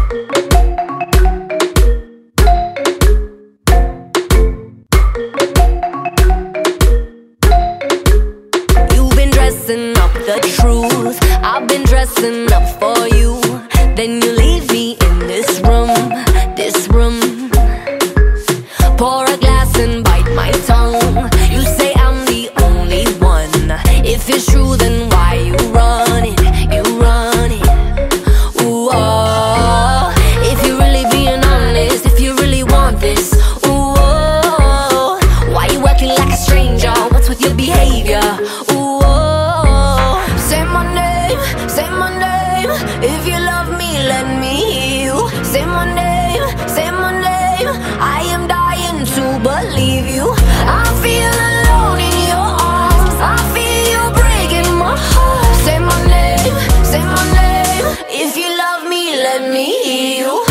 You've been dressing up the truth, I've been dressing up for you. Then you leave me in this room, this room. Pour a glass and bite my tongue. You say I'm the only one. If it's true, then why you run it? You run it. Ooh, oh. If you're really being honest, if you really want this, ooh, oh. Why you acting like a stranger? What's with your behavior? Ooh, oh. Say my name, say my name. If you love me, let me hear you. Say my name, say my name. I am dying to believe you. I feel alone in your arms. I feel you breaking my heart. Say my name, say my name. If you love me, let me hear you.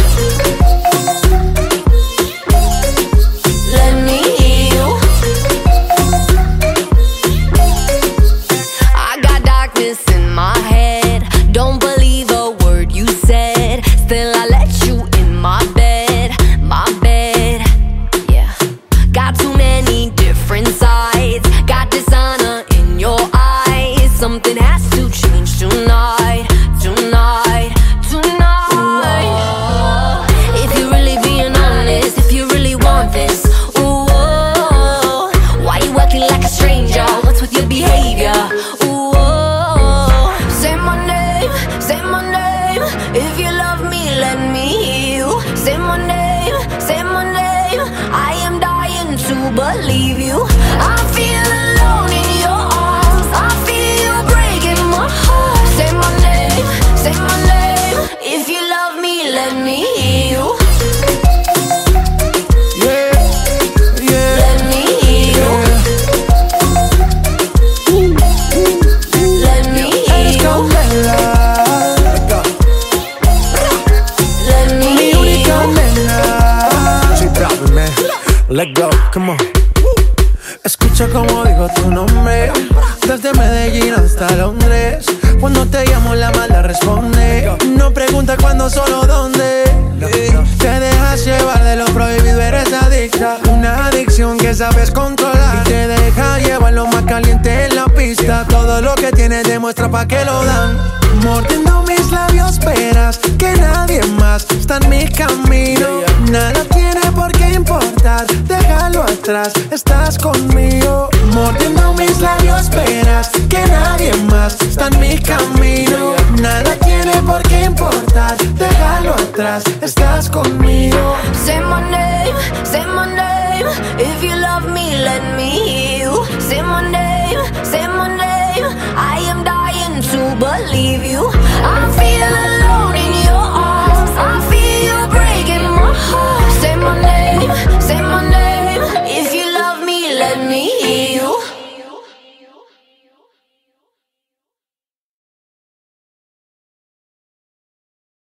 Let me hear you. I got darkness in my head. Don't believe a word you said. Still I let you in my bed, my bed. Yeah. Got too many different sides. Got dishonor in your eyes. Something has to change tonight, tonight, tonight. Ooh, if you're really being honest, if you really want this, ooh, oh, why you acting like a stranger? What's with your behavior? Ooh, oh, say my name, say my name. If you love me, let me hear you. Say my name, say my name. I am dying to believe you. I feel alone in your arms. I feel you breaking my heart. Say my name, say my name. If you love me, let me hear you. Yeah, yeah. Let me hear you. Let me hear you. Let me Mi hear única you. nena. Soy proud, man. Let go, come on. Escucha como digo tu nombre. Desde Medellín hasta Londres. Cuando te llamo la mala responde. No pregunta cuándo, solo dónde. Te dejas llevar de lo prohibido, eres adicta. Una adicción que sabes controlar. Y te deja llevar lo más caliente en la pista. Todo lo que tienes demuestra pa' que lo dan. Mordiendo mis labios verás que nadie más está en mi camino. Nada tiene por qué importar, déjalo atrás, estás conmigo. Mordiendo mis labios verás que nadie más está en mi camino. Nada tiene por qué importar, déjalo atrás, estás conmigo. Say my name, say my name. If you love me, let me hear you. Say my name, say my name. I am dying to believe you. I feel alone in your arms. I feel you breaking my heart. Say my name, say my name. If you love me, let me hear you.